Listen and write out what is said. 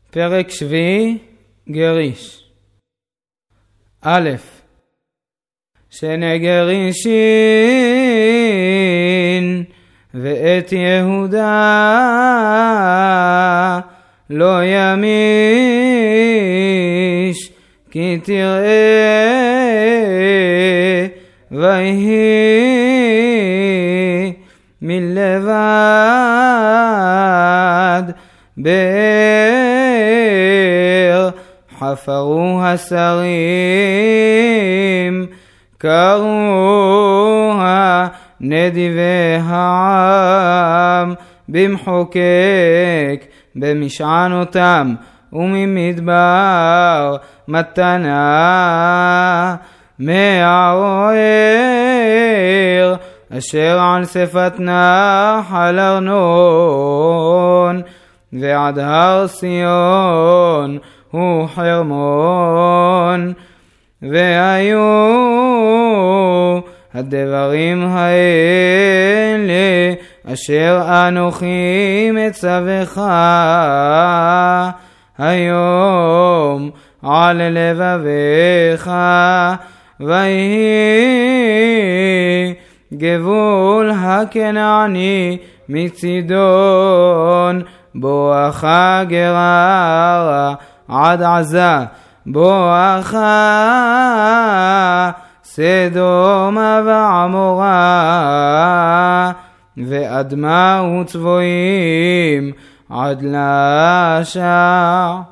פרק שביעי, גריש. א', שני גרישין ואת יהודה לא ימיש, כי תראה ויהי מלבד באר חפרו השרים, קראו נדיבי העם במחוקק במשענותם, וממדבר מתנה מהעויר אשר על שפת נחל ארנון, ועד הר ציון הוא חרמון. והיו הדברים האלה אשר אנוכי מצווך היום על לבביך, ויהי גבול הכנעני מצידון בואכה גררה עד עזה, בואכה סדומה ועמורה, ואדמה וצבועים עד לשע.